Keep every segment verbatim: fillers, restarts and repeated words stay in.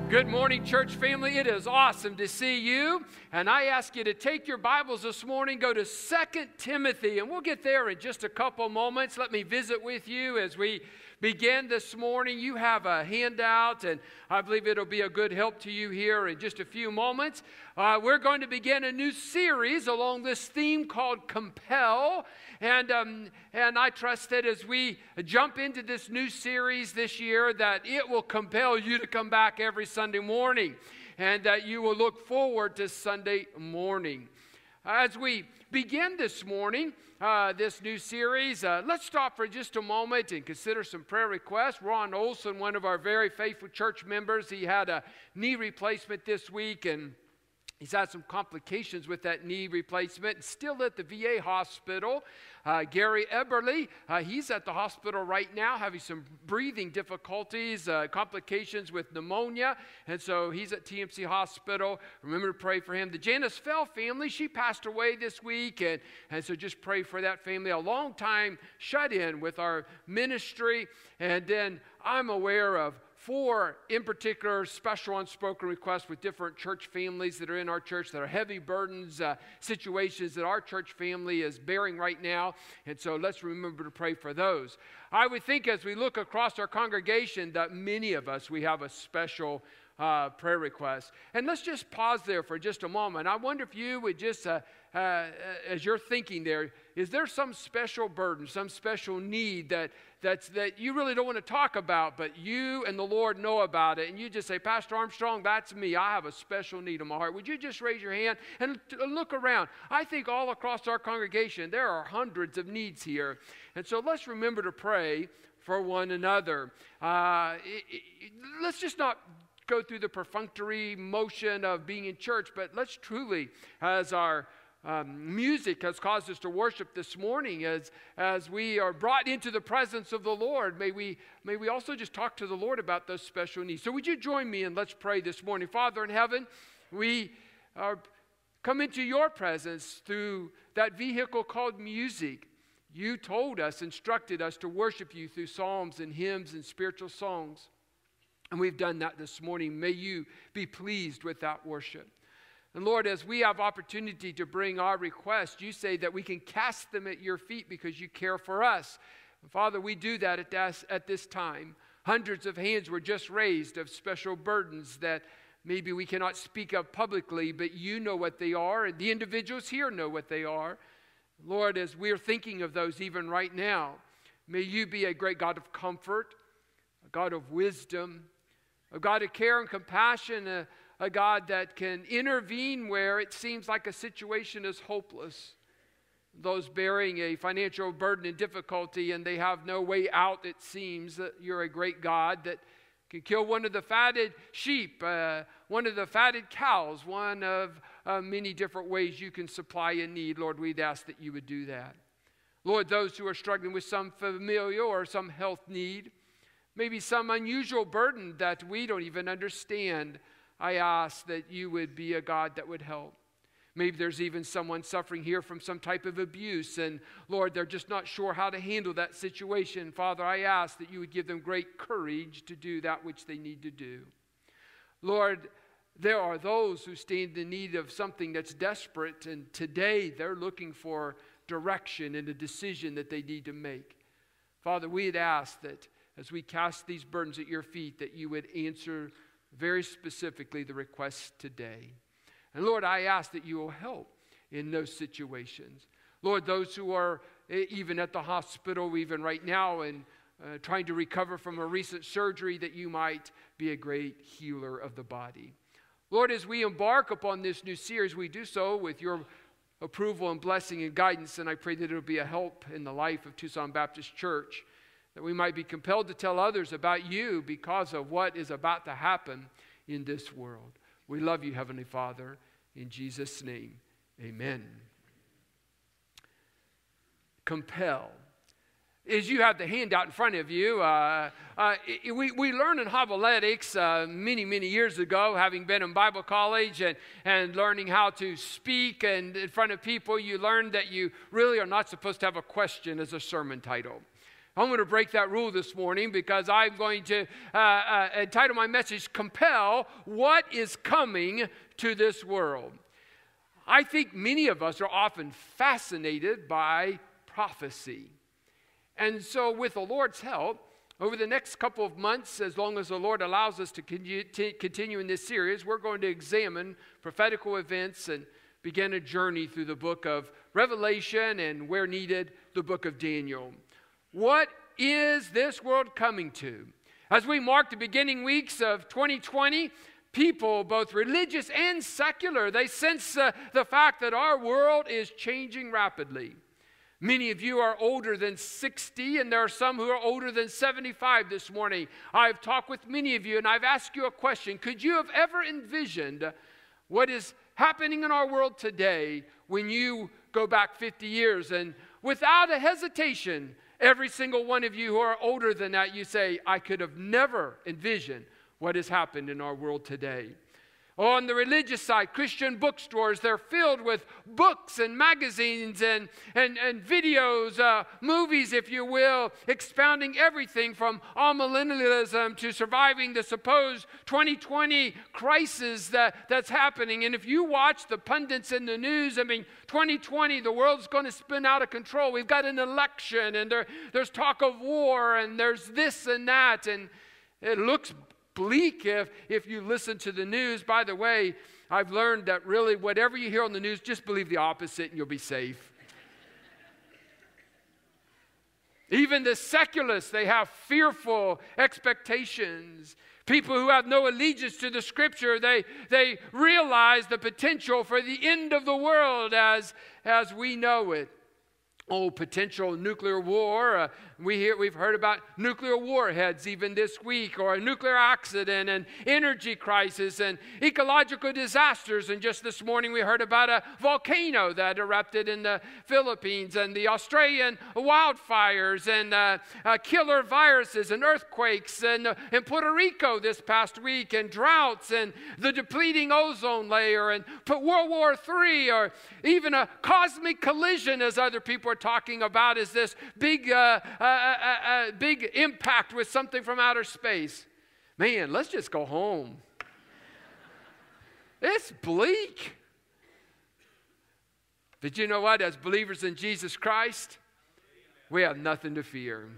Good morning, church family. It is awesome to see you. And I ask you to take your Bibles this morning, go to Second Timothy, and we'll get there in just a couple moments. Let me visit with you as we begin this morning. You have a handout, and I believe it'll be a good help to you here in just a few moments. Uh, we're going to begin a new series along this theme called Compel. And, um, and I trust that as we jump into this new series this year, that it will compel you to come back every Sunday morning, and that you will look forward to Sunday morning. As we begin this morning, uh, this new series, uh, let's stop for just a moment and consider some prayer requests. Ron Olson, one of our very faithful church members, he had a knee replacement this week, and he's had some complications with that knee replacement. Still at the V A hospital. Uh, Gary Eberly, uh, he's at the hospital right now having some breathing difficulties, uh, complications with pneumonia. And so he's at T M C Hospital. Remember to pray for him. The Janice Fell family, she passed away this week. And, and so just pray for that family. A long time shut in with our ministry. And then I'm aware of four, in particular, special unspoken requests with different church families that are in our church that are heavy burdens, uh, situations that our church family is bearing right now. And so let's remember to pray for those. I would think as we look across our congregation that many of us, we have a special uh, prayer request. And let's just pause there for just a moment. I wonder if you would just, uh, uh, as you're thinking there, is there some special burden, some special need that That's, that you really don't want to talk about, but you and the Lord know about it, and you just say, Pastor Armstrong, that's me. I have a special need in my heart. Would you just raise your hand and look around? I think all across our congregation, there are hundreds of needs here. And so let's remember to pray for one another. Uh, it, it, let's just not go through the perfunctory motion of being in church, but let's truly, as our Um, music has caused us to worship this morning, as as we are brought into the presence of the Lord, may we may we also just talk to the Lord about those special needs. So would you join me and let's pray this morning. Father in heaven, we are come into your presence through that vehicle called music. You told us, instructed us to worship you through psalms and hymns and spiritual songs, and we've done that this morning. May you be pleased with that worship. And Lord, as we have opportunity to bring our requests, you say that we can cast them at your feet because you care for us. And Father, we do that at this, at this time. Hundreds of hands were just raised of special burdens that maybe we cannot speak of publicly, but you know what they are, and the individuals here know what they are. Lord, as we're thinking of those even right now, may you be a great God of comfort, a God of wisdom, a God of care and compassion, a A God that can intervene where it seems like a situation is hopeless. Those bearing a financial burden and difficulty and they have no way out, it seems that you're a great God that can kill one of the fatted sheep, uh, one of the fatted cows, one of uh, many different ways you can supply a need. Lord, we'd ask that you would do that. Lord, those who are struggling with some familial or some health need, maybe some unusual burden that we don't even understand, I ask that you would be a God that would help. Maybe there's even someone suffering here from some type of abuse, and Lord, they're just not sure how to handle that situation. Father, I ask that you would give them great courage to do that which they need to do. Lord, there are those who stand in need of something that's desperate, and today they're looking for direction and a decision that they need to make. Father, we'd ask that as we cast these burdens at your feet, that you would answer very specifically the request today. And Lord, I ask that you will help in those situations. Lord, those who are even at the hospital, even right now, and uh, trying to recover from a recent surgery, that you might be a great healer of the body. Lord, as we embark upon this new series, we do so with your approval and blessing and guidance, and I pray that it will be a help in the life of Tucson Baptist Church, that we might be compelled to tell others about you because of what is about to happen in this world. We love you, Heavenly Father. In Jesus' name, amen. Compel. As you have the handout in front of you, uh, uh, we, we learned in homiletics uh, many, many years ago, having been in Bible college and, and learning how to speak and in front of people, you learn that you really are not supposed to have a question as a sermon title. I'm going to break that rule this morning because I'm going to uh, uh, entitle my message, Compel What is Coming to This World. I think many of us are often fascinated by prophecy. And so with the Lord's help, over the next couple of months, as long as the Lord allows us to continue in this series, we're going to examine prophetical events and begin a journey through the book of Revelation and, where needed, the book of Daniel. What is this world coming to? As we mark the beginning weeks of twenty twenty, people, both religious and secular, they sense uh, the fact that our world is changing rapidly. Many of you are older than sixty, and there are some who are older than seventy-five this morning. I've talked with many of you, and I've asked you a question. Could you have ever envisioned what is happening in our world today when you go back fifty years? And without a hesitation, every single one of you who are older than that, you say, I could have never envisioned what has happened in our world today. On the religious side, Christian bookstores, they're filled with books and magazines and, and, and videos, uh, movies, if you will, expounding everything from amillennialism to surviving the supposed twenty twenty crisis that, that's happening. And if you watch the pundits in the news, I mean, twenty twenty, the world's going to spin out of control. We've got an election, and there, there's talk of war, and there's this and that, and it looks bleak if, if you listen to the news. By the way, I've learned that really whatever you hear on the news, just believe the opposite and you'll be safe. Even the secularists, they have fearful expectations. People who have no allegiance to the Scripture, they, they realize the potential for the end of the world as, as we know it. Oh, potential nuclear war. Uh, we hear, we've heard about nuclear warheads even this week, or a nuclear accident, and energy crisis, and ecological disasters. And just this morning we heard about a volcano that erupted in the Philippines, and the Australian wildfires, and uh, uh, killer viruses, and earthquakes, and uh, in Puerto Rico this past week, and droughts, and the depleting ozone layer, and World War Three, or even a cosmic collision, as other people are talking about, is this big, uh, uh, uh, uh, big impact with something from outer space. Man, let's just go home. It's bleak. But you know what? As believers in Jesus Christ, we have nothing to fear.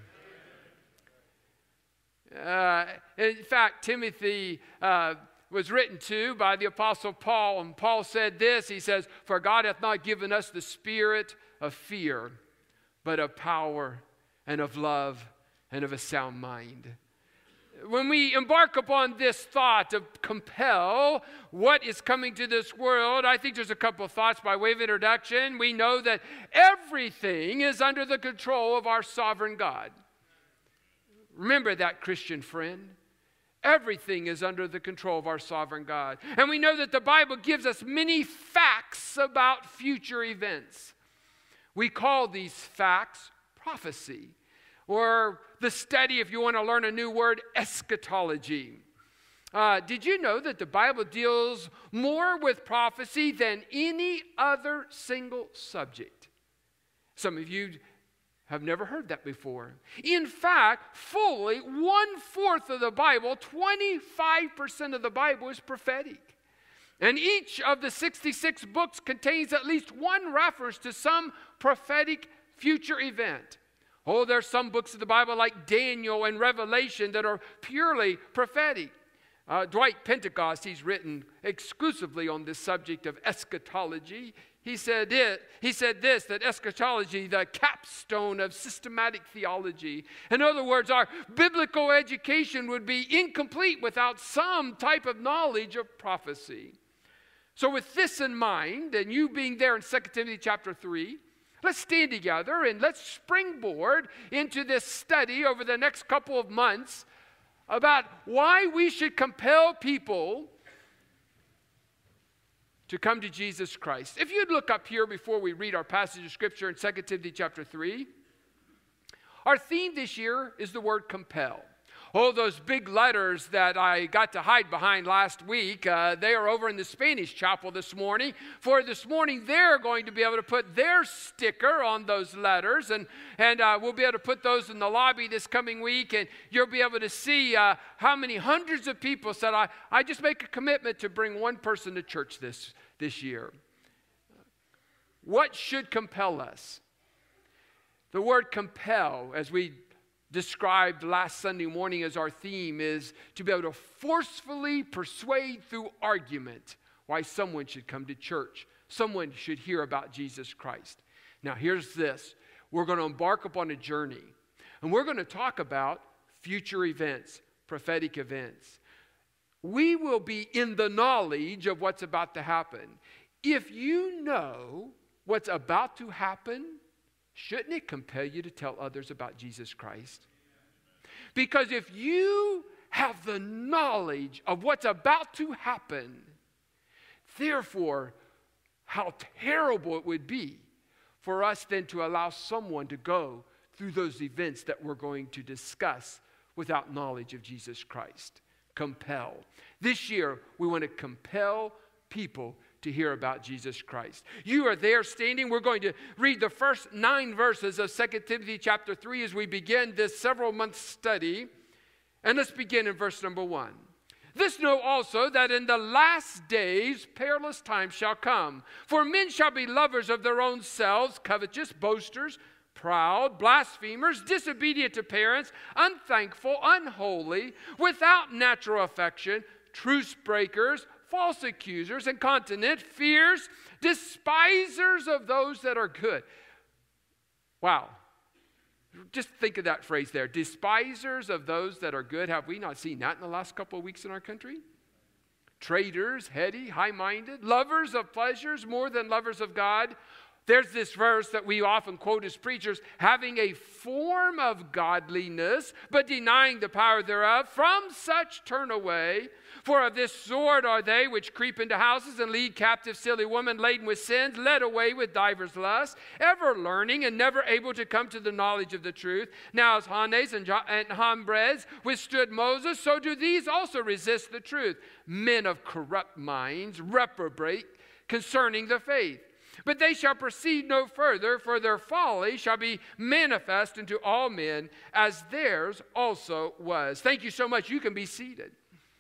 Uh, in fact, Timothy uh, was written to by the Apostle Paul, and Paul said this. He says, "For God hath not given us the spirit of fear, but of power and of love and of a sound mind." When we embark upon this thought of compel what is coming to this world, I think there's a couple of thoughts by way of introduction. We know that everything is under the control of our sovereign God. Remember that, Christian friend. Everything is under the control of our sovereign God. And we know that the Bible gives us many facts about future events. We call these facts prophecy, or the study, if you want to learn a new word, eschatology. Uh, did you know that the Bible deals more with prophecy than any other single subject? Some of you have never heard that before. In fact, fully one-fourth of the Bible, twenty-five percent of the Bible is prophetic. And each of the sixty-six books contains at least one reference to some prophetic future event. Oh, there's some books of the Bible like Daniel and Revelation that are purely prophetic. Uh, Dwight Pentecost, he's written exclusively on this subject of eschatology. He said it. He said this, that eschatology, the capstone of systematic theology. In other words, our biblical education would be incomplete without some type of knowledge of prophecy. So with this in mind, and you being there in Second Timothy chapter three, let's stand together and let's springboard into this study over the next couple of months about why we should compel people to come to Jesus Christ. If you'd look up here before we read our passage of Scripture in Second Timothy chapter three, our theme this year is the word compel. Oh, those big letters that I got to hide behind last week, uh, they are over in the Spanish chapel this morning. For this morning, they're going to be able to put their sticker on those letters, and, and uh, we'll be able to put those in the lobby this coming week, and you'll be able to see uh, how many hundreds of people said, I, I just make a commitment to bring one person to church this, this year. What should compel us? The word compel, as we described last Sunday morning as our theme, is to be able to forcefully persuade through argument why someone should come to church. Someone should hear about Jesus Christ. Now here's this. We're going to embark upon a journey, and we're going to talk about future events, prophetic events. We will be in the knowledge of what's about to happen. If you know what's about to happen, shouldn't it compel you to tell others about Jesus Christ? Because if you have the knowledge of what's about to happen, therefore, how terrible it would be for us then to allow someone to go through those events that we're going to discuss without knowledge of Jesus Christ. Compel. This year, we want to compel people to hear about Jesus Christ. You are there standing. We're going to read the first nine verses of Second Timothy chapter three as we begin this several month study. And let's begin in verse number one. This know also that in the last days perilous times shall come. For men shall be lovers of their own selves, covetous, boasters, proud, blasphemers, disobedient to parents, unthankful, unholy, without natural affection, truce breakers, false accusers, incontinent, fierce, despisers of those that are good. Wow. Just think of that phrase there. Despisers of those that are good. Have we not seen that in the last couple of weeks in our country? Traitors, heady, high-minded, lovers of pleasures more than lovers of God. There's this verse that we often quote as preachers, having a form of godliness, but denying the power thereof. From such turn away. For of this sort are they which creep into houses and lead captive silly women laden with sins, led away with divers lusts, ever learning and never able to come to the knowledge of the truth. Now as Hannes and Jambres withstood Moses, so do these also resist the truth. Men of corrupt minds, reprobate concerning the faith. But they shall proceed no further, for their folly shall be manifest unto all men, as theirs also was. Thank you so much. You can be seated.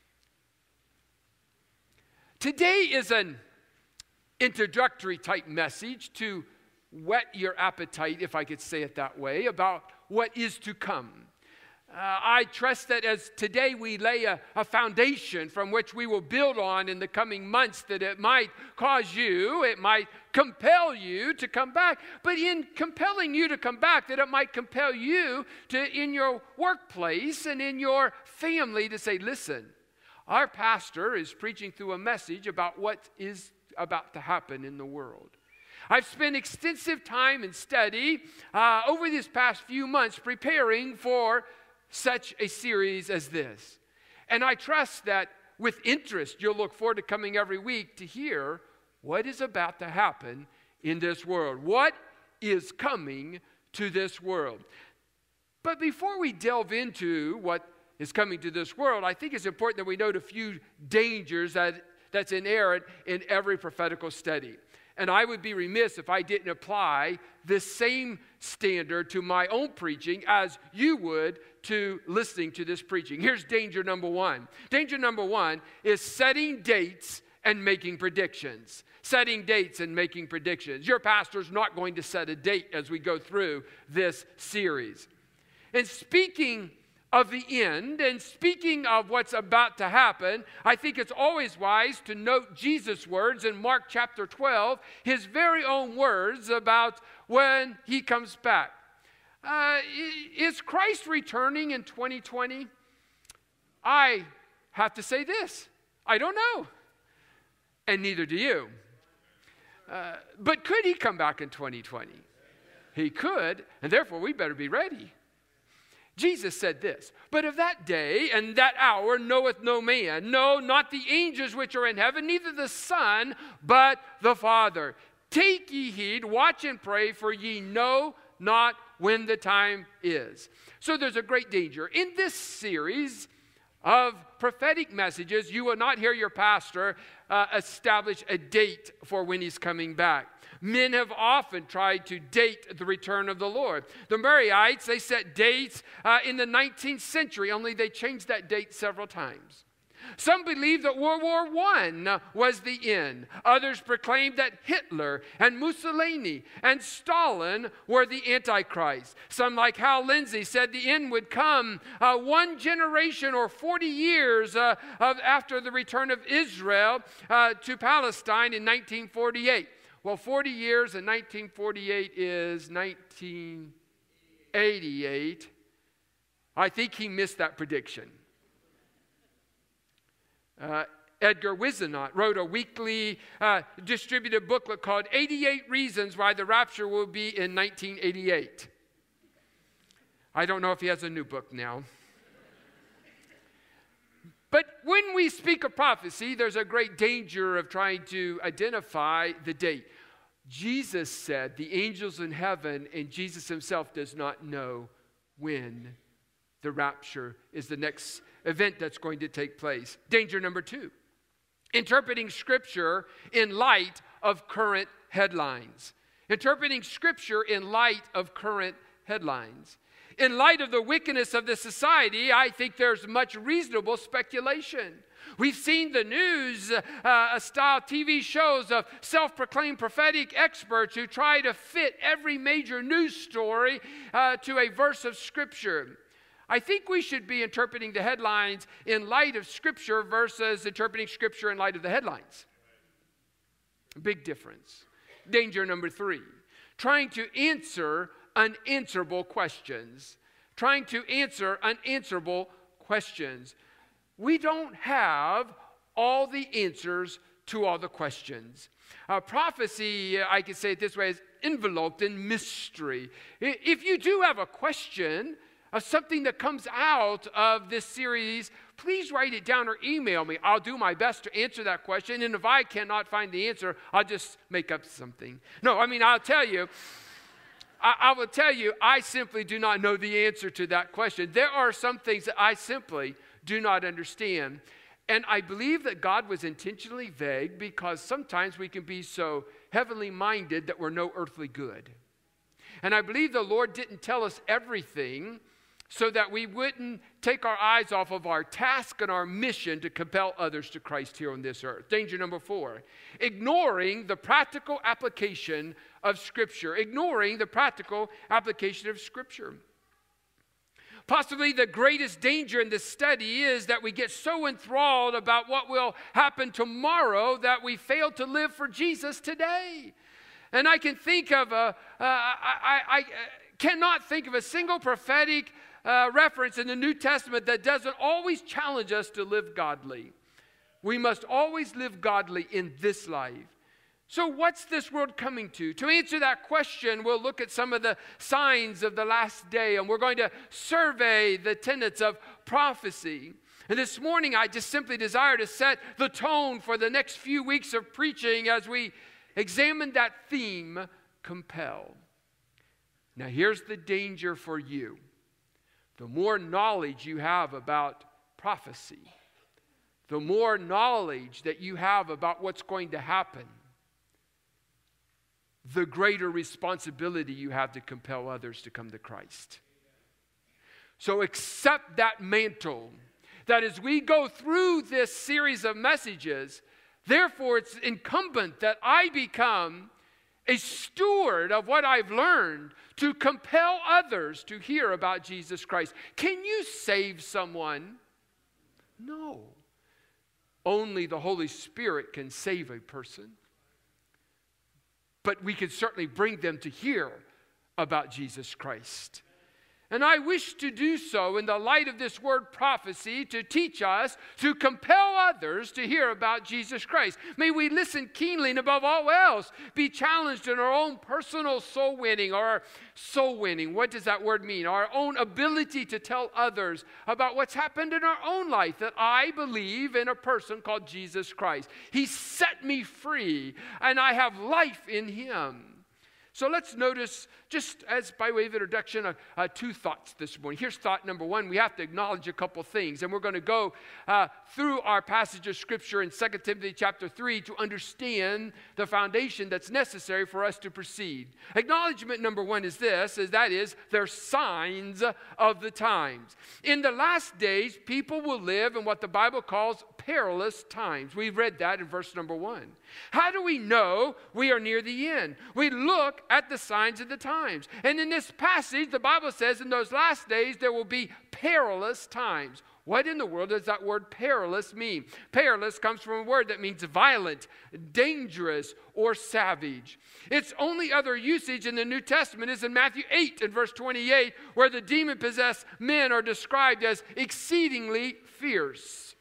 Today is an introductory type message to whet your appetite, if I could say it that way, about what is to come. Uh, I trust that as today we lay a, a foundation from which we will build on in the coming months, that it might cause you, it might compel you to come back. But in compelling you to come back, that it might compel you to, in your workplace and in your family, to say, listen, our pastor is preaching through a message about what is about to happen in the world. I've spent extensive time and study uh, over these past few months preparing for such a series as this. And I trust that with interest you'll look forward to coming every week to hear what is about to happen in this world. What is coming to this world? But before we delve into what is coming to this world, I think it's important that we note a few dangers that, that's inherent in every prophetical study. And I would be remiss if I didn't apply this same standard to my own preaching as you would to listening to this preaching. Here's danger number one. Danger number one is setting dates and making predictions. Setting dates and making predictions. Your pastor's not going to set a date as we go through this series. And speaking of the end, and speaking of what's about to happen, I think it's always wise to note Jesus' words in Mark chapter twelve, his very own words about when he comes back. Uh, is Christ returning in twenty twenty? I have to say this, I don't know, and neither do you. Uh, but could he come back in twenty twenty? He could, and therefore we better be ready. Jesus said this, but of that day and that hour knoweth no man, no, not the angels which are in heaven, neither the Son, but the Father. Take ye heed, watch and pray, for ye know not when the time is. So there's a great danger. In this series of prophetic messages, you will not hear your pastor uh, establish a date for when he's coming back. Men have often tried to date the return of the Lord. The Marriotts, they set dates uh, in the nineteenth century, only they changed that date several times. Some believe that World War One was the end. Others proclaimed that Hitler and Mussolini and Stalin were the Antichrist. Some, like Hal Lindsey, said the end would come uh, one generation or forty years uh, of, after the return of Israel uh, to Palestine in nineteen forty-eight. Well, forty years in nineteen forty-eight is nineteen eighty-eight. I think he missed that prediction. Uh, Edgar Whisenant wrote a weekly uh, distributed booklet called eighty-eight Reasons Why the Rapture Will Be in nineteen eighty-eight. I don't know if he has a new book now. But when we speak of prophecy, there's a great danger of trying to identify the date. Jesus said the angels in heaven and Jesus himself does not know when the rapture is the next event that's going to take place. Danger number two, interpreting Scripture in light of current headlines. Interpreting Scripture in light of current headlines. In light of the wickedness of the society, I think there's much reasonable speculation. We've seen the news uh, style T V shows of self-proclaimed prophetic experts who try to fit every major news story uh, to a verse of Scripture. I think we should be interpreting the headlines in light of Scripture versus interpreting Scripture in light of the headlines. Big difference. Danger number three, trying to answer unanswerable questions. Trying to answer unanswerable questions. We don't have all the answers to all the questions. Uh, prophecy, I could say it this way, is enveloped in mystery. If you do have a question of something that comes out of this series, please write it down or email me. I'll do my best to answer that question. And if I cannot find the answer, I'll just make up something. No, I mean, I'll tell you, I, I will tell you, I simply do not know the answer to that question. There are some things that I simply do not understand. And I believe that God was intentionally vague because sometimes we can be so heavenly minded that we're no earthly good. And I believe the Lord didn't tell us everything so that we wouldn't take our eyes off of our task and our mission to compel others to Christ here on this earth. Danger number four, ignoring the practical application of Scripture. Ignoring the practical application of Scripture. Possibly the greatest danger in this study is that we get so enthralled about what will happen tomorrow that we fail to live for Jesus today. And I can think of a, uh, I, I, I cannot think of a single prophetic uh, reference in the New Testament that doesn't always challenge us to live godly. We must always live godly in this life. So what's this world coming to? To answer that question, we'll look at some of the signs of the last day, and we're going to survey the tenets of prophecy. And this morning, I just simply desire to set the tone for the next few weeks of preaching as we examine that theme, compel. Now, here's the danger for you. The more knowledge you have about prophecy, the more knowledge that you have about what's going to happen, the greater responsibility you have to compel others to come to Christ. So accept that mantle, that as we go through this series of messages, therefore it's incumbent that I become a steward of what I've learned to compel others to hear about Jesus Christ. Can you save someone? No. Only the Holy Spirit can save a person. But we can certainly bring them to hear about Jesus Christ. And I wish to do so in the light of this word prophecy to teach us, to compel others to hear about Jesus Christ. May we listen keenly and above all else be challenged in our own personal soul winning or soul winning. What does that word mean? Our own ability to tell others about what's happened in our own life, that I believe in a person called Jesus Christ. He set me free and I have life in Him. So let's notice, just as by way of introduction, uh, uh, two thoughts this morning. Here's thought number one. We have to acknowledge a couple things. And we're going to go uh, through our passage of Scripture in Second Timothy chapter three to understand the foundation that's necessary for us to proceed. Acknowledgement number one is this, is that is, they're signs of the times. In the last days, people will live in what the Bible calls perilous times. We read that in verse number one. How do we know we are near the end? We look at the signs of the times. And in this passage, the Bible says in those last days, there will be perilous times. What in the world does that word perilous mean? Perilous comes from a word that means violent, dangerous, or savage. Its only other usage in the New Testament is in Matthew eight and verse twenty-eight, where the demon-possessed men are described as exceedingly fierce.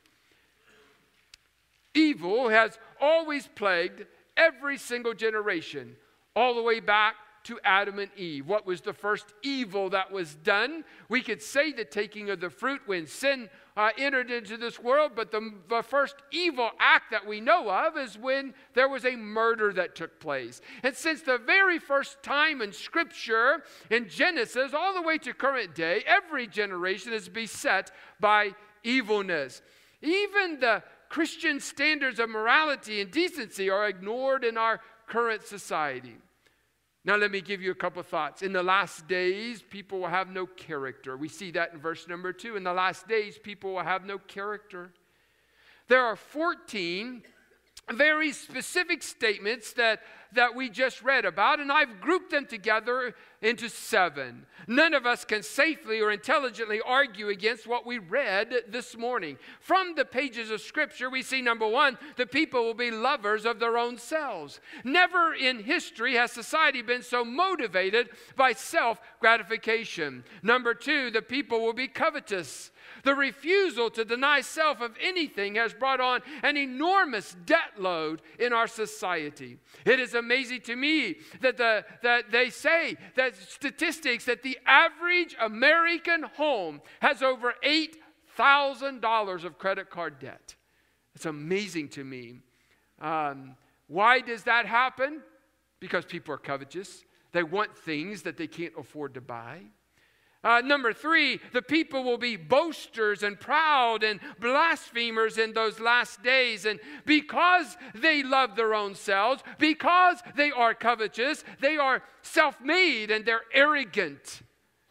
Evil has always plagued every single generation, all the way back to Adam and Eve. What was the first evil that was done? We could say the taking of the fruit when sin uh, entered into this world, but the, the first evil act that we know of is when there was a murder that took place. And since the very first time in Scripture, in Genesis, all the way to current day, every generation is beset by evilness. Even the Christian standards of morality and decency are ignored in our current society. Now let me give you a couple thoughts. In the last days, people will have no character. We see that in verse number two. In the last days, people will have no character. There are fourteen very specific statements that, that we just read about, and I've grouped them together into seven. None of us can safely or intelligently argue against what we read this morning. From the pages of Scripture, we see, number one, the people will be lovers of their own selves. Never in history has society been so motivated by self-gratification. Number two, the people will be covetous. The refusal to deny self of anything has brought on an enormous debt load in our society. It is amazing to me that, the, that they say that statistics that the average American home has over eight thousand dollars of credit card debt. It's amazing to me. Um, why does that happen? Because people are covetous. They want things that they can't afford to buy. Uh, number three, the people will be boasters and proud and blasphemers in those last days. And because they love their own selves, because they are covetous, they are self-made and they're arrogant.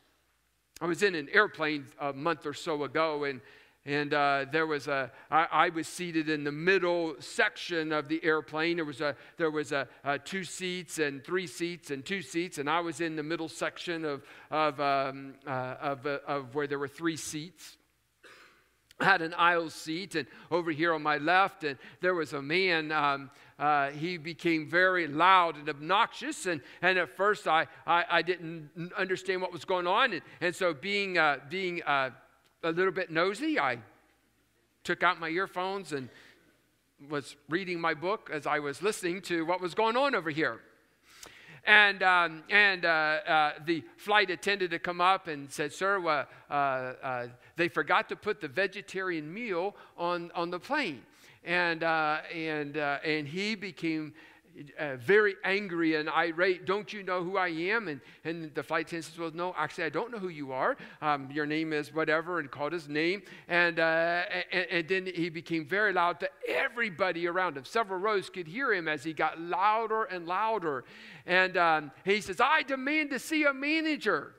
I was in an airplane a month or so ago, and And uh, there was a, I, I was seated in the middle section of the airplane. There was a, there was a, a two seats and three seats and two seats, and I was in the middle section of, of, um, uh, of, uh, of where there were three seats. I had an aisle seat, and over here on my left, and there was a man. Um, uh, he became very loud and obnoxious, and, and at first I, I, I didn't understand what was going on, and, and so being uh, being uh, a little bit nosy, I took out my earphones and was reading my book as I was listening to what was going on over here. And um, and uh, uh, the flight attendant had come up and said, "Sir, uh, uh, uh, they forgot to put the vegetarian meal on, on the plane." And uh, and uh, and he became Uh, very angry and irate. "Don't you know who I am?" And, and the flight attendant says, "Well, no, actually, I don't know who you are. Um, your name is whatever," and called his name. And, uh, and, and then he became very loud to everybody around him. Several rows could hear him as he got louder and louder. And um, he says, "I demand to see a manager."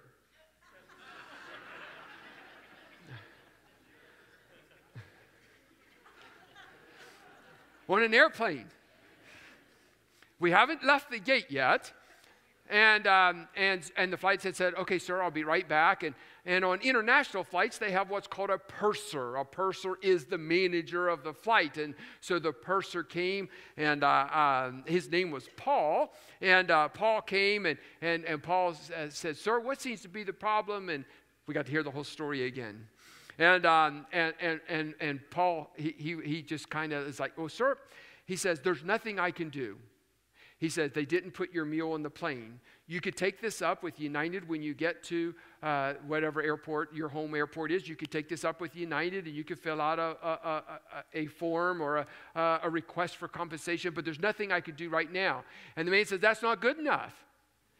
On an airplane. We haven't left the gate yet, and um, and and the flight attendant said, "Okay, sir, I'll be right back." And and on international flights, they have what's called a purser. A purser is the manager of the flight, and so the purser came, and uh, uh, his name was Paul. And uh, Paul came, and and and Paul said, "Sir, what seems to be the problem?" And we got to hear the whole story again. And um, and and and and Paul, he he he just kind of is like, "Oh, sir," he says, "there's nothing I can do." He said, "They didn't put your meal on the plane. You could take this up with United when you get to uh, whatever airport your home airport is. You could take this up with United, and you could fill out a, a, a, a form or a, a request for compensation, but there's nothing I could do right now." And the man says, "That's not good enough."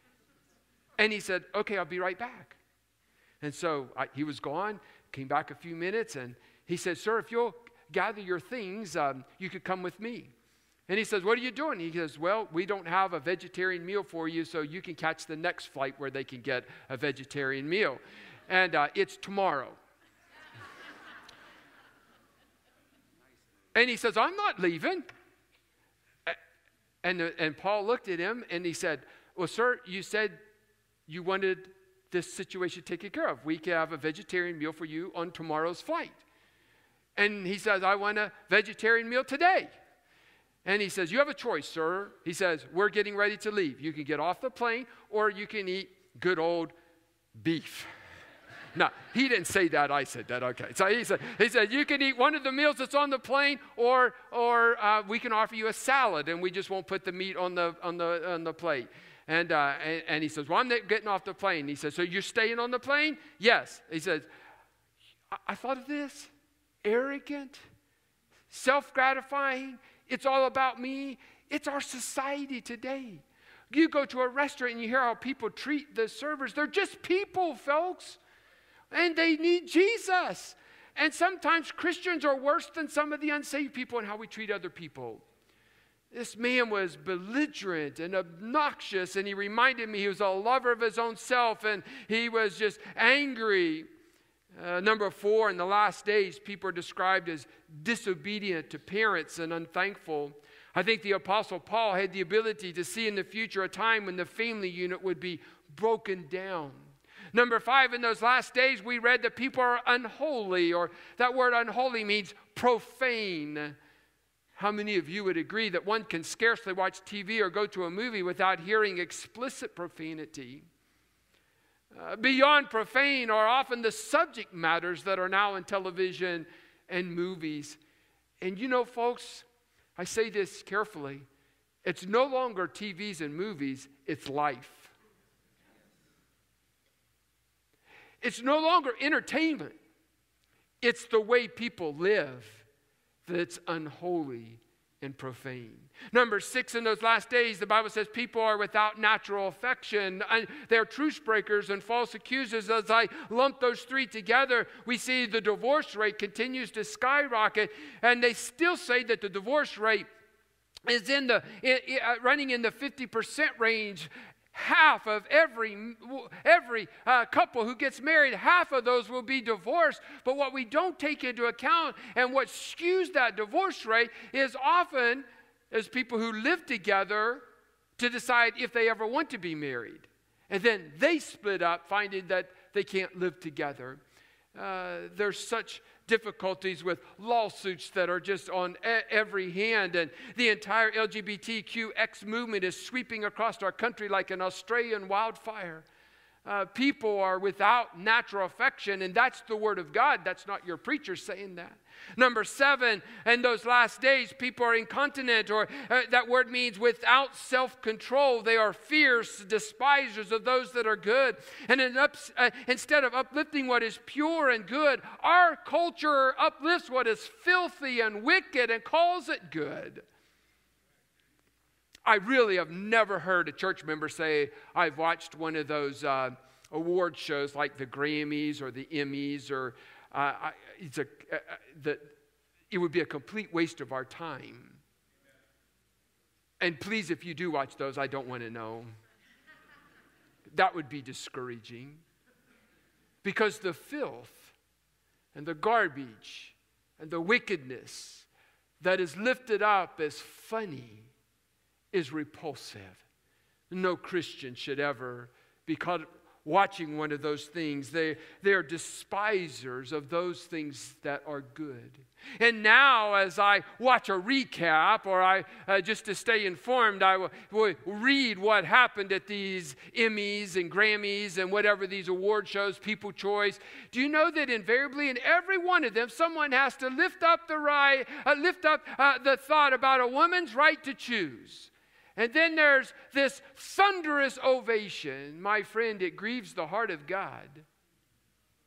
And he said, okay, I'll be right back. And so I, he was gone, came back a few minutes, and he said, sir, if you'll gather your things, um, you could come with me. And he says, what are you doing? He says, well, we don't have a vegetarian meal for you, so you can catch the next flight where they can get a vegetarian meal. And uh, it's tomorrow. And he says, I'm not leaving. And, and Paul looked at him and he said, well, sir, you said you wanted this situation taken care of. We can have a vegetarian meal for you on tomorrow's flight. And he says, I want a vegetarian meal today. And he says, you have a choice, sir. He says, we're getting ready to leave. You can get off the plane or you can eat good old beef. No, he didn't say that. I said that. Okay. So he said, he said, you can eat one of the meals that's on the plane, or or uh, we can offer you a salad, and we just won't put the meat on the on the on the plate. And uh, and, and he says, well, I'm not getting off the plane. He says, so you're staying on the plane? Yes. He says, I, I thought of this. Arrogant, self-gratifying. It's all about me. It's our society today. You go to a restaurant and you hear how people treat the servers. They're just people, folks. And they need Jesus. And sometimes Christians are worse than some of the unsaved people in how we treat other people. This man was belligerent and obnoxious, and he reminded me he was a lover of his own self, and he was just angry. Uh, number four, in the last days, people are described as disobedient to parents and unthankful. I think the Apostle Paul had the ability to see in the future a time when the family unit would be broken down. Number five, in those last days, we read that people are unholy, or that word unholy means profane. How many of you would agree that one can scarcely watch T V or go to a movie without hearing explicit profanity? Uh, beyond profane are often the subject matters that are now in television and movies. And you know, folks, I say this carefully, it's no longer T Vs and movies, it's life. It's no longer entertainment. It's the way people live that's unholy and profane. Number six, in those last days, the Bible says people are without natural affection. They're truce breakers and false accusers. As I lump those three together, we see the divorce rate continues to skyrocket, and they still say that the divorce rate is in the in, uh, running in the fifty percent range. Half of every, every uh, couple who gets married, half of those will be divorced. But what we don't take into account and what skews that divorce rate is often is people who live together to decide if they ever want to be married. And then they split up, finding that they can't live together. Uh, there's such difficulties with lawsuits that are just on e- every hand, and the entire L G B T Q X movement is sweeping across our country like an Australian wildfire. Uh, people are without natural affection, and that's the word of God. That's not your preacher saying that. Number seven, in those last days, people are incontinent, or uh, that word means without self-control. They are fierce despisers of those that are good. And in ups, uh, instead of uplifting what is pure and good, our culture uplifts what is filthy and wicked and calls it good. I really have never heard a church member say, I've watched one of those uh, award shows like the Grammys or the Emmys, or uh, I, it's a, uh, the, it would be a complete waste of our time. And please, if you do watch those, I don't want to know. That would be discouraging. Because the filth and the garbage and the wickedness that is lifted up as funny is repulsive. No Christian should ever be caught watching one of those things. They, they are despisers of those things that are good. And now, as I watch a recap, or I uh, just to stay informed, I will, will read what happened at these Emmys and Grammys and whatever these award shows, People Choice. Do you know that invariably in every one of them, someone has to lift up the right, uh, lift up uh, the thought about a woman's right to choose? And then there's this thunderous ovation. My friend, it grieves the heart of God.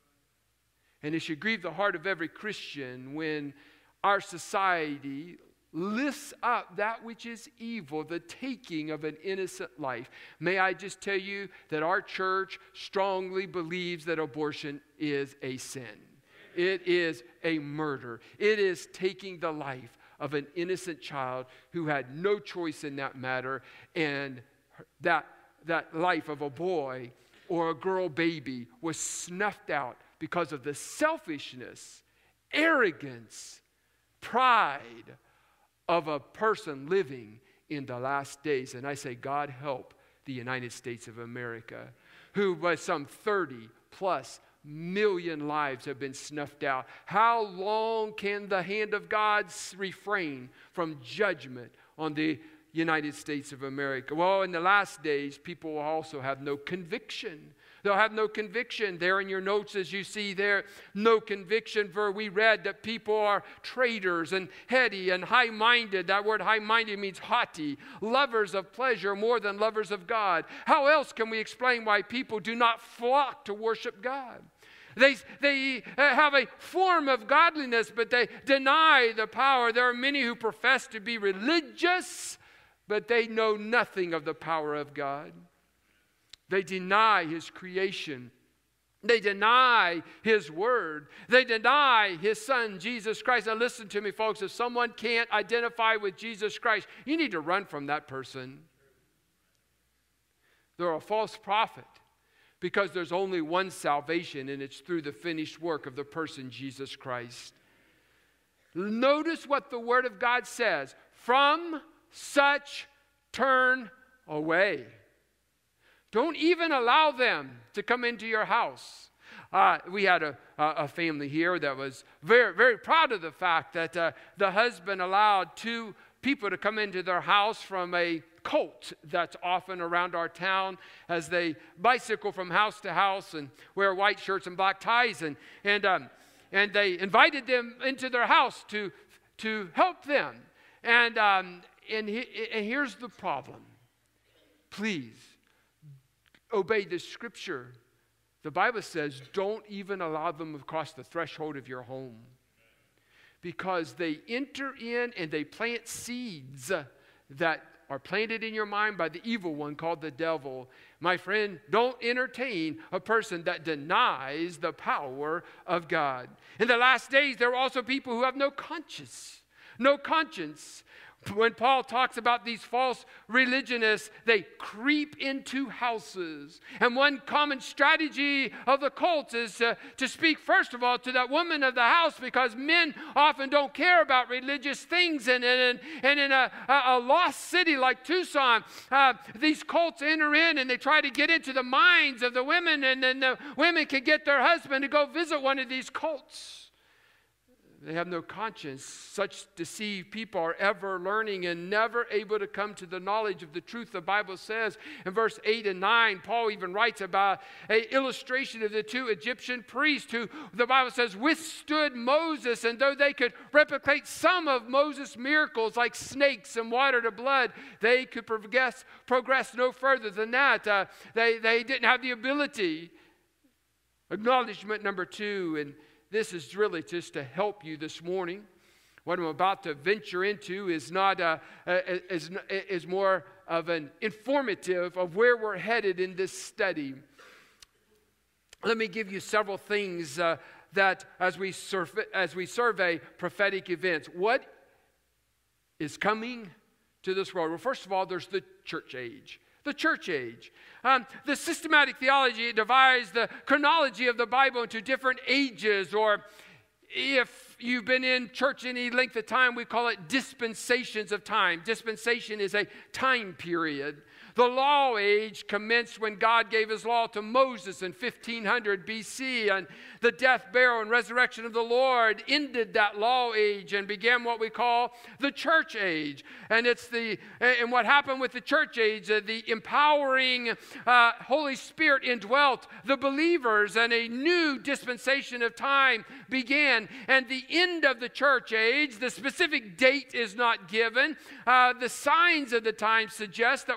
And it should grieve the heart of every Christian when our society lifts up that which is evil, the taking of an innocent life. May I just tell you that our church strongly believes that abortion is a sin. It is a murder. It is taking the life of an innocent child who had no choice in that matter, and that, that life of a boy or a girl baby was snuffed out because of the selfishness, arrogance, pride of a person living in the last days. And I say, God help the United States of America, who by some thirty plus million lives have been snuffed out. How long can the hand of God refrain from judgment on the United States of America? Well, in the last days, people will also have no conviction. They'll have no conviction. There in your notes, as you see there, no conviction, for we read that people are traitors and heady and high-minded. That word high-minded means haughty, lovers of pleasure more than lovers of God. How else can we explain why people do not flock to worship God? They, they have a form of godliness, but they deny the power. There are many who profess to be religious, but they know nothing of the power of God. They deny His creation. They deny His word. They deny His Son, Jesus Christ. Now listen to me, folks. If someone can't identify with Jesus Christ, you need to run from that person. They're a false prophet, because there's only one salvation, and it's through the finished work of the person Jesus Christ. Notice what the Word of God says. From such turn away. Don't even allow them to come into your house. Uh, we had a, a family here that was very, very proud of the fact that uh, the husband allowed two people to come into their house from a cult that's often around our town, as they bicycle from house to house and wear white shirts and black ties, and and um, and they invited them into their house to to help them. And um, and, he, and here's the problem. Please obey the scripture. The Bible says, don't even allow them to cross the threshold of your home, because they enter in and they plant seeds that are planted in your mind by the evil one called the devil. My friend, don't entertain a person that denies the power of God. In the last days, there are also people who have no conscience. No conscience. When Paul talks about these false religionists, they creep into houses. And one common strategy of the cults is uh, to speak, first of all, to that woman of the house, because men often don't care about religious things. And, and, and in a, a lost city like Tucson, uh, these cults enter in and they try to get into the minds of the women, and then the women can get their husband to go visit one of these cults. They have no conscience. Such deceived people are ever learning and never able to come to the knowledge of the truth. The Bible says in verse eight and nine, Paul even writes about an illustration of the two Egyptian priests who, the Bible says, withstood Moses. And though they could replicate some of Moses' miracles, like snakes and water to blood, they could progress, progress no further than that. Uh, they, they didn't have the ability. Acknowledgement number two, and this is really just to help you this morning. What I'm about to venture into is not a, is, is more of an informative of where we're headed in this study. Let me give you several things uh, that as we survey, as we survey prophetic events, what is coming to this world? Well, first of all, there's the church age. The church age. Um, the systematic theology divides the chronology of the Bible into different ages, or if you've been in church any length of time, we call it dispensations of time. Dispensation is a time period. The law age commenced when God gave His law to Moses in fifteen hundred B C, and the death, burial, and resurrection of the Lord ended that law age and began what we call the church age. And it's the and what happened with the church age, uh, the empowering uh, Holy Spirit indwelt the believers, and a new dispensation of time began. And the end of the church age, the specific date is not given. Uh, the signs of the time suggest that we're living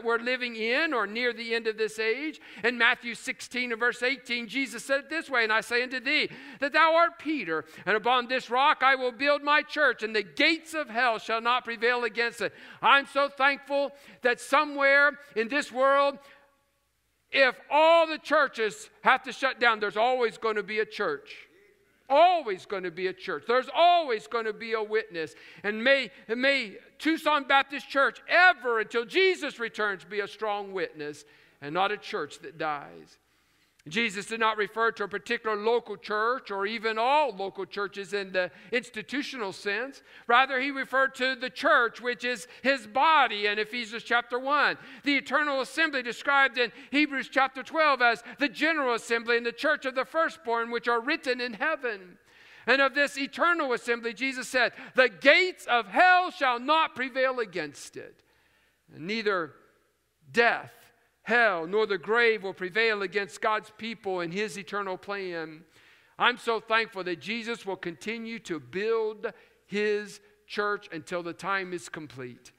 living in or near the end of this age. In Matthew sixteen and verse eighteen, Jesus said it this way, and I say unto thee, that thou art Peter, and upon this rock I will build my church, and the gates of hell shall not prevail against it. I'm so thankful that somewhere in this world, if all the churches have to shut down, there's always going to be a church. Always going to be a church. There's always going to be a witness. And may, may Tucson Baptist Church ever, until Jesus returns, be a strong witness and not a church that dies. Jesus did not refer to a particular local church or even all local churches in the institutional sense. Rather, he referred to the church, which is his body in Ephesians chapter one. The eternal assembly described in Hebrews chapter twelve as the general assembly and the church of the firstborn, which are written in heaven. And of this eternal assembly, Jesus said, the gates of hell shall not prevail against it. And neither death, hell, nor the grave will prevail against God's people and his eternal plan. I'm so thankful that Jesus will continue to build his church until the time is complete.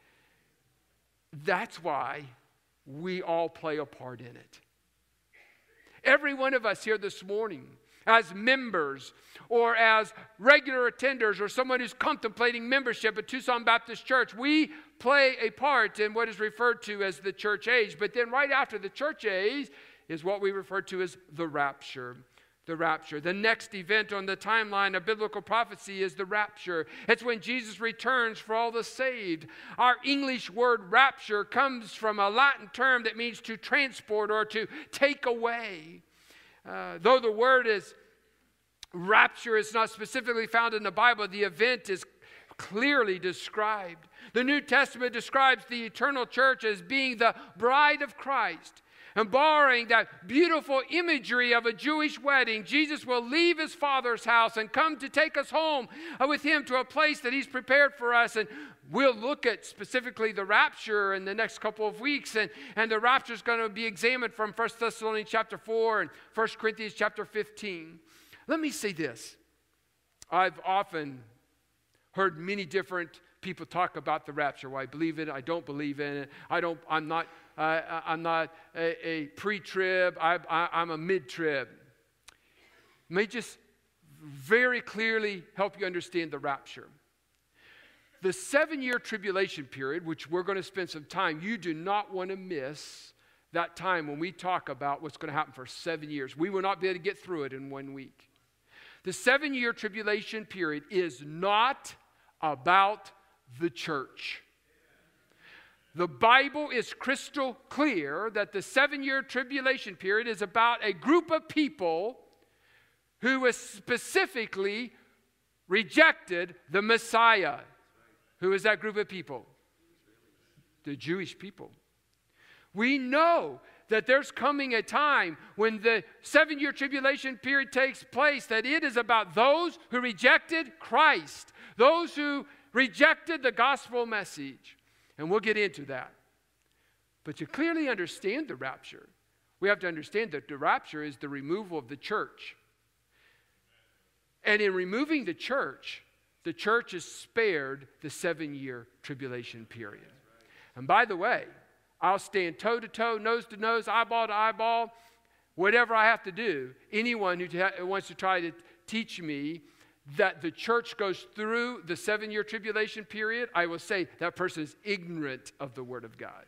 That's why we all play a part in it. Every one of us here this morning, as members or as regular attenders or someone who's contemplating membership at Tucson Baptist Church, we play a part in what is referred to as the church age. But then right after the church age is what we refer to as the rapture. The rapture. The next event on the timeline of biblical prophecy is the rapture. It's when Jesus returns for all the saved. Our English word rapture comes from a Latin term that means to transport or to take away. Uh, though the word is rapture is not specifically found in the Bible, the event is clearly described. The New Testament describes the eternal church as being the bride of Christ. And borrowing that beautiful imagery of a Jewish wedding, Jesus will leave his Father's house and come to take us home with him to a place that he's prepared for us. And we'll look at specifically the rapture in the next couple of weeks. And, and the rapture is going to be examined from First Thessalonians chapter four and First Corinthians chapter fifteen. Let me say this. I've often heard many different people talk about the rapture. Well, I believe in it. I don't believe in it. I don't, I'm not... Uh, I'm not a, a pre-trib. I, I, I'm a mid-trib. Let me just very clearly help you understand the rapture. The seven-year tribulation period, which we're going to spend some time, you do not want to miss that time when we talk about what's going to happen for seven years. We will not be able to get through it in one week. The seven-year tribulation period is not about the church. The Bible is crystal clear that the seven-year tribulation period is about a group of people who has specifically rejected the Messiah. Who is that group of people? The Jewish people. We know that there's coming a time when the seven-year tribulation period takes place, that it is about those who rejected Christ, those who rejected the gospel message. And we'll get into that. But to clearly understand the rapture, we have to understand that the rapture is the removal of the church. And in removing the church, the church is spared the seven-year tribulation period. And by the way, I'll stand toe-to-toe, nose-to-nose, eyeball to eyeball, whatever I have to do. Anyone who ta- wants to try to teach me that the church goes through the seven-year tribulation period, I will say that person is ignorant of the Word of God.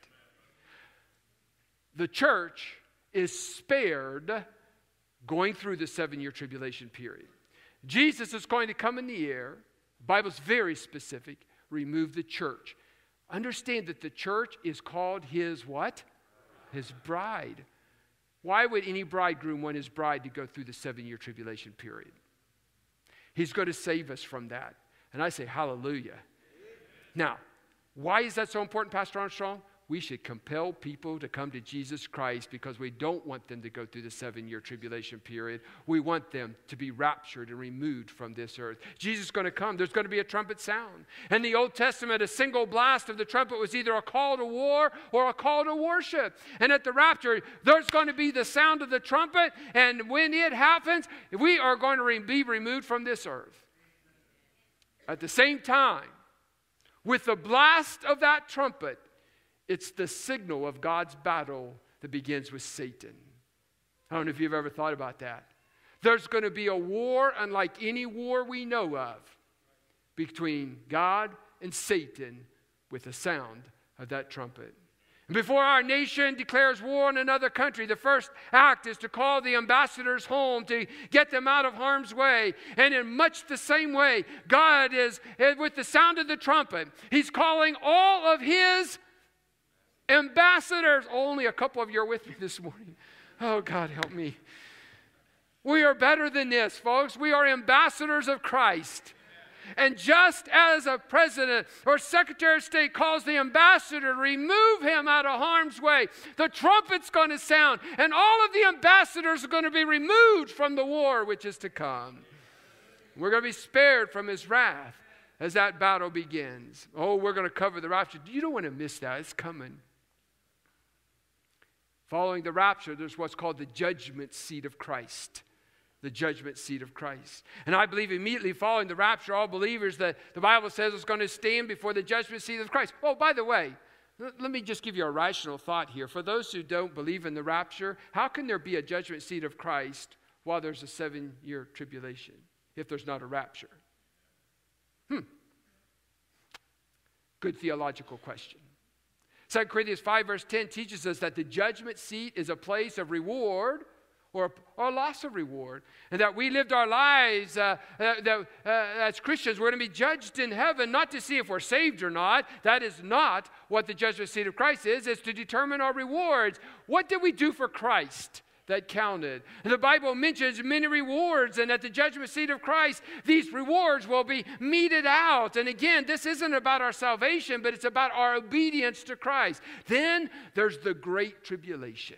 The church is spared going through the seven-year tribulation period. Jesus is going to come in the air. The Bible's very specific. Remove the church. Understand that the church is called his what? His bride. Why would any bridegroom want his bride to go through the seven-year tribulation period? He's going to save us from that. And I say, hallelujah. Now, why is that so important, Pastor Armstrong? We should compel people to come to Jesus Christ because we don't want them to go through the seven-year tribulation period. We want them to be raptured and removed from this earth. Jesus is going to come. There's going to be a trumpet sound. In the Old Testament, a single blast of the trumpet was either a call to war or a call to worship. And at the rapture, there's going to be the sound of the trumpet. And when it happens, we are going to be removed from this earth. At the same time, with the blast of that trumpet, It's the signal of God's battle that begins with Satan. I don't know if you've ever thought about that. There's going to be a war unlike any war we know of between God and Satan with the sound of that trumpet. And before our nation declares war on another country, the first act is to call the ambassadors home to get them out of harm's way. And in much the same way, God is, with the sound of the trumpet, He's calling all of His ambassadors. Oh, only a couple of you are with me this morning. Oh, God, help me. We are better than this, folks. We are ambassadors of Christ. And just as a president or secretary of state calls the ambassador to remove him out of harm's way, the trumpet's going to sound, and all of the ambassadors are going to be removed from the war which is to come. We're going to be spared from His wrath as that battle begins. Oh, we're going to cover the rapture. You don't want to miss that. It's coming. Following the rapture, there's what's called the judgment seat of Christ. The judgment seat of Christ. And I believe immediately following the rapture, all believers that the Bible says is going to stand before the judgment seat of Christ. Oh, by the way, let me just give you a rational thought here. For those who don't believe in the rapture, how can there be a judgment seat of Christ while there's a seven-year tribulation if there's not a rapture? Hmm. Good theological question. Second Corinthians five verse ten teaches us that the judgment seat is a place of reward or, or loss of reward. And that we lived our lives uh, uh, that, uh, as Christians, we're going to be judged in heaven, not to see if we're saved or not. That is not what the judgment seat of Christ is. It's to determine our rewards. What did we do for Christ that counted? And the Bible mentions many rewards, and at the judgment seat of Christ, these rewards will be meted out. And again, this isn't about our salvation, but it's about our obedience to Christ. Then there's the great tribulation.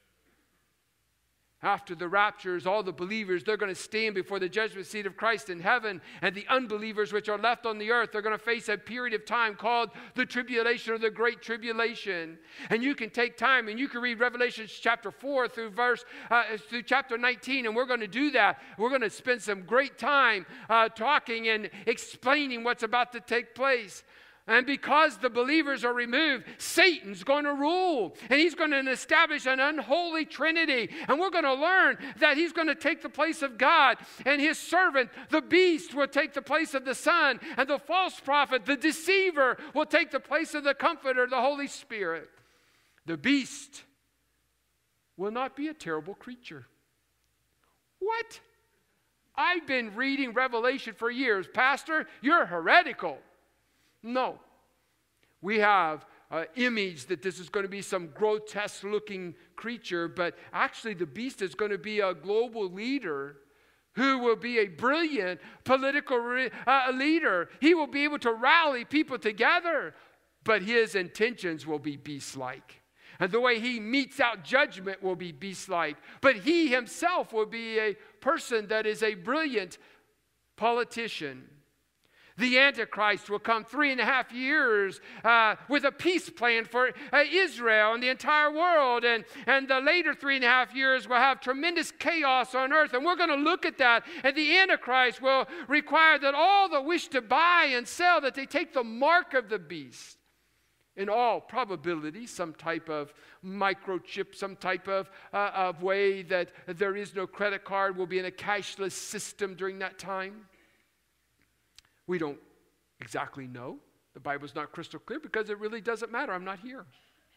After the raptures, all the believers, they're going to stand before the judgment seat of Christ in heaven. And the unbelievers which are left on the earth, they're going to face a period of time called the tribulation or the great tribulation. And you can take time and you can read Revelation chapter four through verse, uh, through chapter nineteen. And we're going to do that. We're going to spend some great time uh, talking and explaining what's about to take place. And because the believers are removed, Satan's going to rule. And he's going to establish an unholy trinity. And we're going to learn that he's going to take the place of God. And his servant, the beast, will take the place of the Son. And the false prophet, the deceiver, will take the place of the Comforter, the Holy Spirit. The beast will not be a terrible creature. What? I've been reading Revelation for years. Pastor, you're heretical. No. We have an image that this is going to be some grotesque looking creature, but actually the beast is going to be a global leader who will be a brilliant political re- uh, leader. He will be able to rally people together, but his intentions will be beast-like. And the way he metes out judgment will be beast-like. But he himself will be a person that is a brilliant politician. The Antichrist will come three and a half years uh, with a peace plan for uh, Israel and the entire world. And, and the later three and a half years will have tremendous chaos on earth. And we're going to look at that. And the Antichrist will require that all that wish to buy and sell, that they take the mark of the beast. In all probability, some type of microchip, some type of, uh, of way that there is no credit card, will be in a cashless system during that time. We don't exactly know. The Bible's not crystal clear because it really doesn't matter. I'm not here.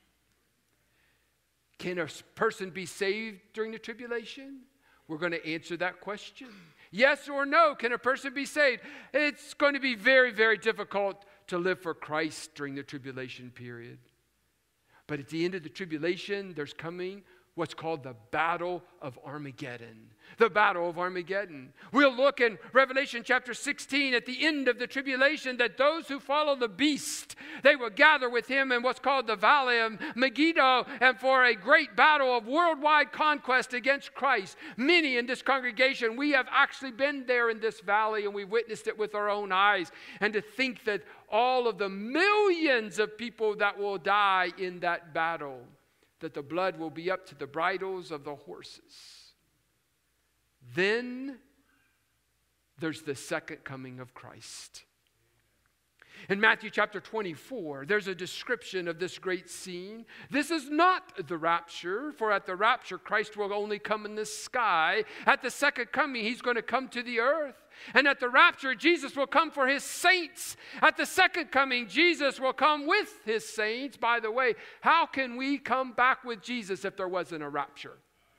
Can a person be saved during the tribulation? We're going to answer that question. Yes or no, can a person be saved? It's going to be very, very difficult to live for Christ during the tribulation period. But at the end of the tribulation, there's coming what's called the Battle of Armageddon. The Battle of Armageddon. We'll look in Revelation chapter sixteen at the end of the tribulation that those who follow the beast, they will gather with him in what's called the Valley of Megiddo, and for a great battle of worldwide conquest against Christ. Many in this congregation, we have actually been there in this valley and we witnessed it with our own eyes. And to think that all of the millions of people that will die in that battle, that the blood will be up to the bridles of the horses. Then there's the second coming of Christ. In Matthew chapter twenty-four, there's a description of this great scene. This is not the rapture, for at the rapture, Christ will only come in the sky. At the second coming, he's going to come to the earth. And at the rapture, Jesus will come for his saints. At the second coming, Jesus will come with his saints. By the way, how can we come back with Jesus if there wasn't a rapture?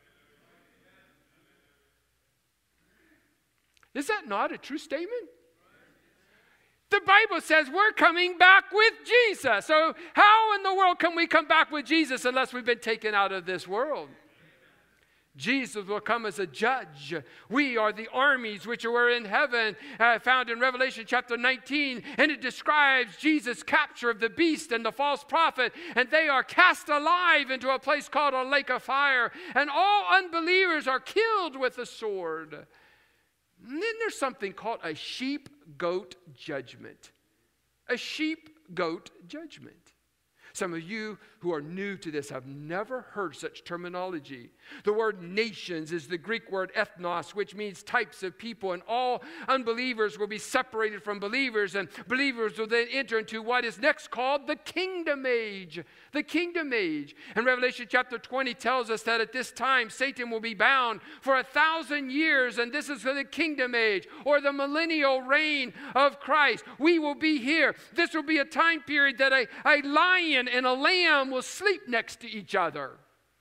Is that not a true statement? The Bible says we're coming back with Jesus. So how in the world can we come back with Jesus unless we've been taken out of this world? Jesus will come as a judge. We are the armies which were in heaven, uh, found in Revelation chapter nineteen. And it describes Jesus' capture of the beast and the false prophet. And they are cast alive into a place called a lake of fire. And all unbelievers are killed with the sword. And then there's something called a sheep-goat judgment. A sheep-goat judgment. Some of you who are new to this have never heard such terminology. The word nations is the Greek word ethnos, which means types of people, and all unbelievers will be separated from believers, and believers will then enter into what is next called the kingdom age. The kingdom age. And Revelation chapter twenty tells us that at this time Satan will be bound for a thousand years, and this is the kingdom age, or the millennial reign of Christ. We will be here. This will be a time period that a, a lion and a lamb will sleep next to each other.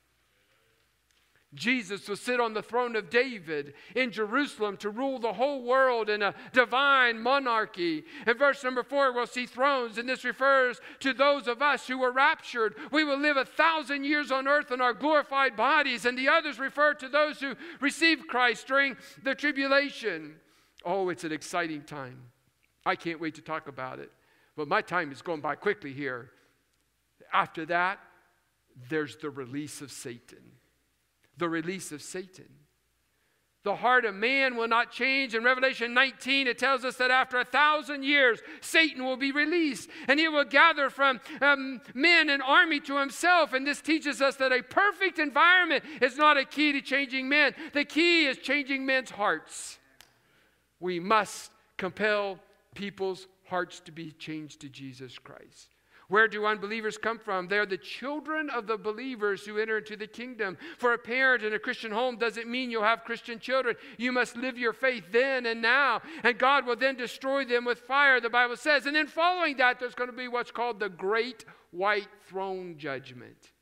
Jesus will sit on the throne of David in Jerusalem to rule the whole world in a divine monarchy. In verse number four, we'll see thrones, and this refers to those of us who were raptured. We will live a thousand years on earth in our glorified bodies, and the others refer to those who received Christ during the tribulation. Oh, it's an exciting time. I can't wait to talk about it. But my time is going by quickly here. After that, there's the release of Satan. The release of Satan. The heart of man will not change. In Revelation nineteen, it tells us that after a thousand years, Satan will be released, and he will gather from um, men an army to himself. And this teaches us that a perfect environment is not a key to changing men. The key is changing men's hearts. We must compel people's hearts to be changed to Jesus Christ. Where do unbelievers come from? They're the children of the believers who enter into the kingdom. For a parent in a Christian home doesn't mean you'll have Christian children. You must live your faith then and now. And God will then destroy them with fire, the Bible says. And then following that, there's going to be what's called the great white throne judgment.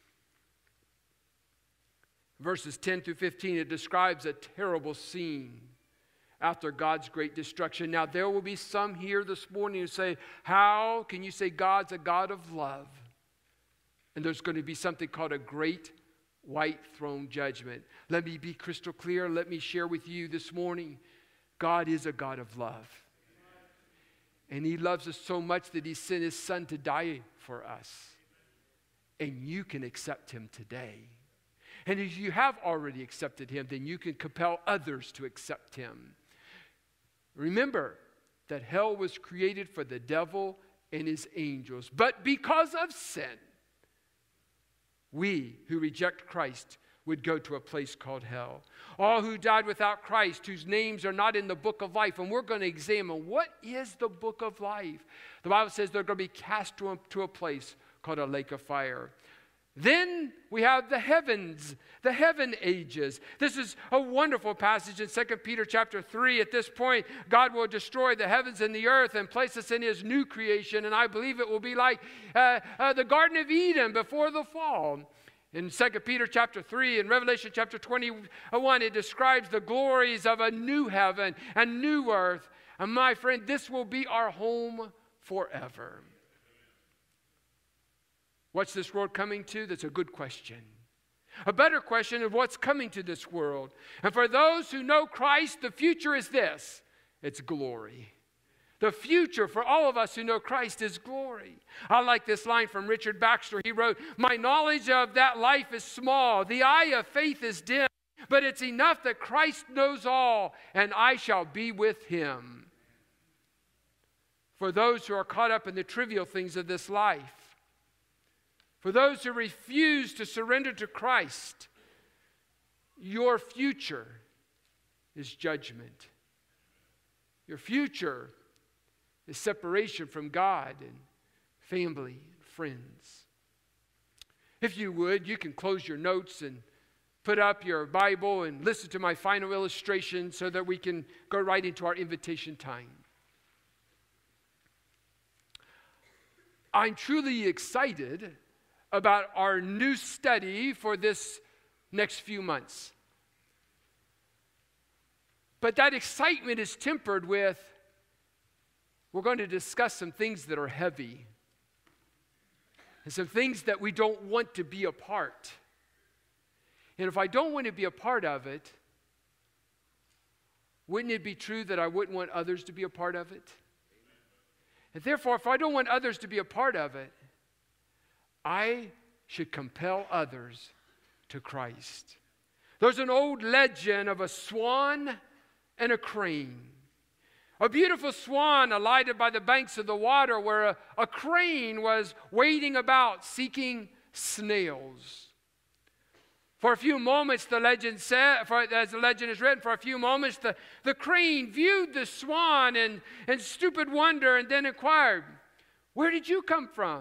Verses ten through fifteen, it describes a terrible scene after God's great destruction. Now, there will be some here this morning who say, how can you say God's a God of love? And there's going to be something called a great white throne judgment. Let me be crystal clear. Let me share with you this morning. God is a God of love. And he loves us so much that he sent his son to die for us. And you can accept him today. And if you have already accepted him, then you can compel others to accept him. Remember that hell was created for the devil and his angels. But because of sin, we who reject Christ would go to a place called hell. All who died without Christ, whose names are not in the book of life. And we're going to examine what is the book of life. The Bible says they're going to be cast to a, to a place called a lake of fire. Then we have the heavens, the heaven ages. This is a wonderful passage in Second Peter chapter three. At this point, God will destroy the heavens and the earth and place us in his new creation. And I believe it will be like uh, uh, the Garden of Eden before the fall. In Second Peter chapter three and Revelation chapter twenty-one, it describes the glories of a new heaven and new earth. And my friend, this will be our home forever. What's this world coming to? That's a good question. A better question is what's coming to this world. And for those who know Christ, the future is this. It's glory. The future for all of us who know Christ is glory. I like this line from Richard Baxter. He wrote, "My knowledge of that life is small. The eye of faith is dim. But it's enough that Christ knows all, and I shall be with him." For those who are caught up in the trivial things of this life, for those who refuse to surrender to Christ, your future is judgment. Your future is separation from God and family and friends. If you would, you can close your notes and put up your Bible and listen to my final illustration so that we can go right into our invitation time. I'm truly excited about our new study for this next few months. But that excitement is tempered with, we're going to discuss some things that are heavy and some things that we don't want to be a part. And if I don't want to be a part of it, wouldn't it be true that I wouldn't want others to be a part of it? And therefore, if I don't want others to be a part of it, I should compel others to Christ. There's an old legend of a swan and a crane. A beautiful swan alighted by the banks of the water where a, a crane was wading about seeking snails. For a few moments, the legend said, for, as the legend is written, for a few moments, the, the crane viewed the swan in, in stupid wonder and then inquired, "Where did you come from?"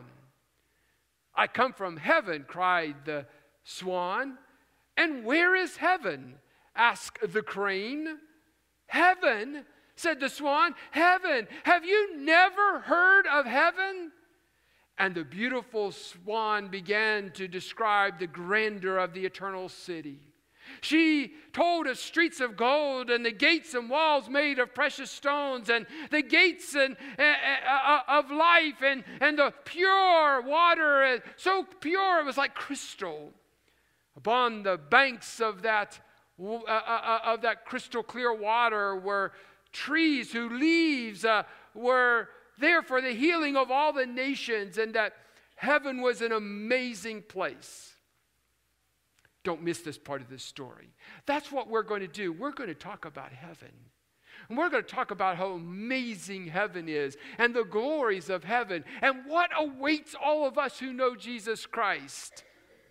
"I come from heaven," cried the swan. "And where is heaven?" asked the crane. "Heaven?" said the swan. "Heaven? Have you never heard of heaven?" And the beautiful swan began to describe the grandeur of the eternal city. She told of streets of gold and the gates and walls made of precious stones and the gates and, uh, of life and, and the pure water, uh, so pure it was like crystal. Upon the banks of that, uh, uh, of that crystal clear water were trees whose leaves uh, were there for the healing of all the nations, and that heaven was an amazing place. Don't miss this part of this story. That's what we're going to do. We're going to talk about heaven. And we're going to talk about how amazing heaven is and the glories of heaven and what awaits all of us who know Jesus Christ.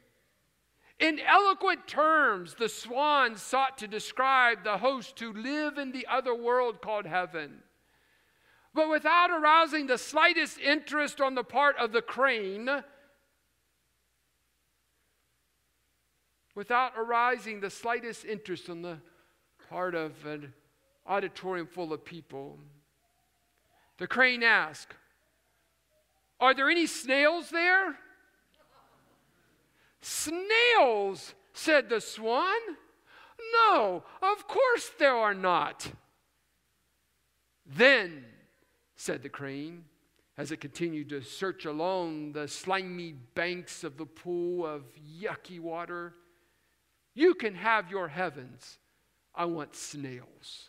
In eloquent terms, the swan sought to describe the hosts who live in the other world called heaven. But without arousing the slightest interest on the part of the crane, without arousing the slightest interest on the part of an auditorium full of people, the crane asked, "Are there any snails there?" "Snails," said the swan. "No, of course there are not." "Then," said the crane, as it continued to search along the slimy banks of the pool of yucky water, "you can have your heavens. I want snails."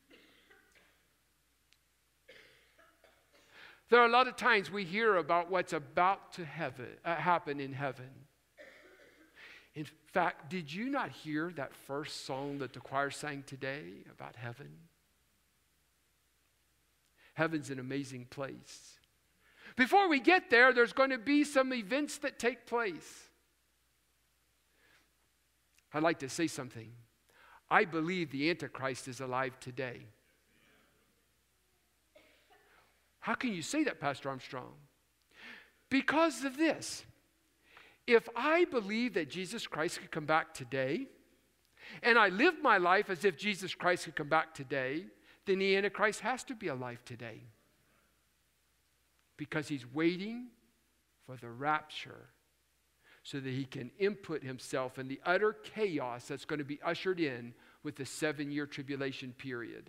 There are a lot of times we hear about what's about to heaven, uh, happen in heaven. In fact, did you not hear that first song that the choir sang today about heaven? Heaven's an amazing place. Before we get there, there's going to be some events that take place. I'd like to say something. I believe the Antichrist is alive today. How can you say that, Pastor Armstrong? Because of this. If I believe that Jesus Christ could come back today, and I live my life as if Jesus Christ could come back today, then the Antichrist has to be alive today. Because he's waiting for the rapture so that he can input himself in the utter chaos that's going to be ushered in with the seven-year tribulation period.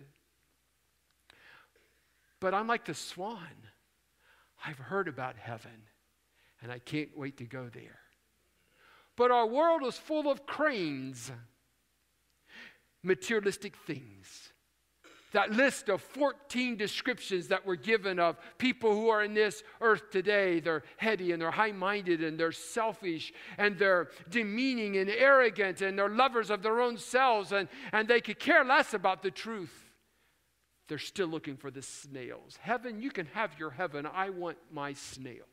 But I'm like the swan. I've heard about heaven, and I can't wait to go there. But our world is full of cranes, materialistic things. That list of fourteen descriptions that were given of people who are in this earth today, they're heady and they're high-minded and they're selfish and they're demeaning and arrogant and they're lovers of their own selves and, and they could care less about the truth. They're still looking for the snails. Heaven, you can have your heaven. I want my snails.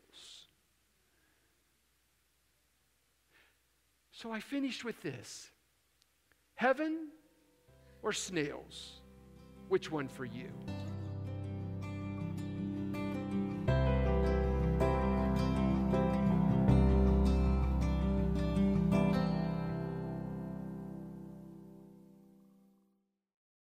So I finished with this. Heaven or snails? Which one for you?